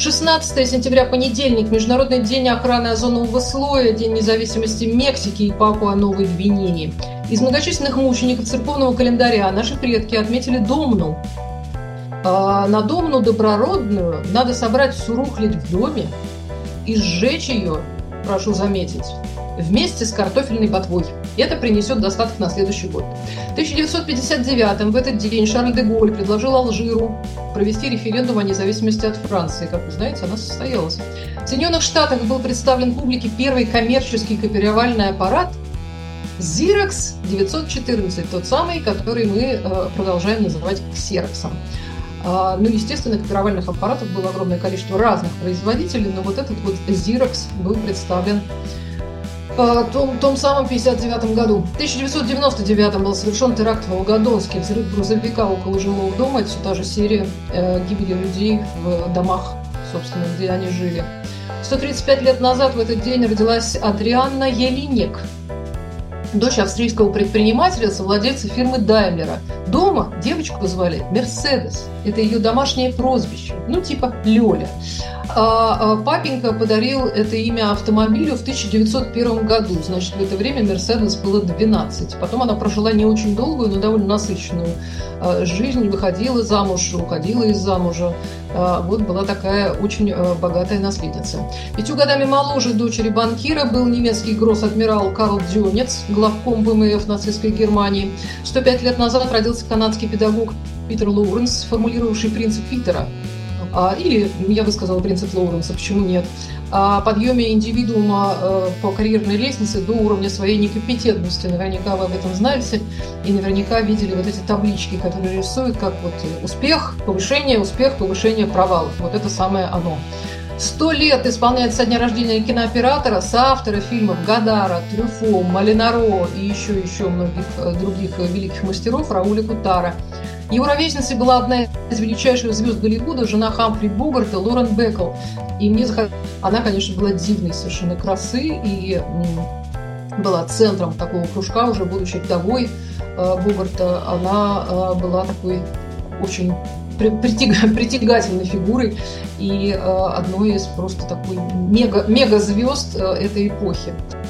16 сентября, понедельник, Международный день охраны озонового слоя, День независимости Мексики и Папуа-Новой Гвинеи. Из многочисленных мучеников церковного календаря наши предки отметили Домну. На Домну доброродную надо собрать всю рухлядь в доме и сжечь ее, прошу заметить, вместе с картофельной ботвой. Это принесет достаток на следующий год. В 1959 в этот день Шарль де Голль предложил Алжиру провести референдум о независимости от Франции. Как вы знаете, она состоялась. В Соединенных Штатах был представлен публике первый коммерческий копировальный аппарат Xerox 914, тот самый, который мы продолжаем называть ксероксом. Ну, естественно, копировальных аппаратов было огромное количество разных производителей, но вот этот вот Xerox был представлен в том самом 1959 году. В 1999 был совершен теракт в Волгодонске, взрыв грузовика около жилого дома. Это все та же серия гибели людей в домах, собственно, где они жили. 135 лет назад в этот день родилась Адрианна Елинек, дочь австрийского предпринимателя, совладельца фирмы Даймлера. Дома девочку звали Мерседес. Это ее домашнее прозвище. Ну, типа Лёля. Папенька подарил это имя автомобилю в 1901 году. Значит, в это время Мерседес было 12. Потом она прожила не очень долгую, но довольно насыщенную жизнь. Выходила замуж, уходила из замужа. Вот была такая очень богатая наследница. 5 годами моложе дочери банкира был немецкий гросс-адмирал Карл Дёнец, главком ВМФ нацистской Германии. 105 лет назад родился канадский педагог Питер Лоуренс, сформулировавший принцип Питера. Или, я бы сказала, принцип Лоуренса, почему нет, о подъеме индивидуума по карьерной лестнице до уровня своей некомпетентности. Наверняка вы об этом знаете и наверняка видели вот эти таблички, которые рисуют как вот успех, повышение, провал. Вот это самое оно. 100 лет исполняется со дня рождения кинооператора, соавтора фильмов Годара, Трюфо, Малинаро и еще многих других великих мастеров Рауля Кутара. Его ровесницей была одна из величайших звезд Голливуда, жена Хамфри Богарта, Лорен Беккл. И мне она, конечно, была дивной совершенно красы и была центром такого кружка, уже будучи вдовой Богарта. Она была такой очень притягательной фигурой и одной из просто такой мега-звезд этой эпохи.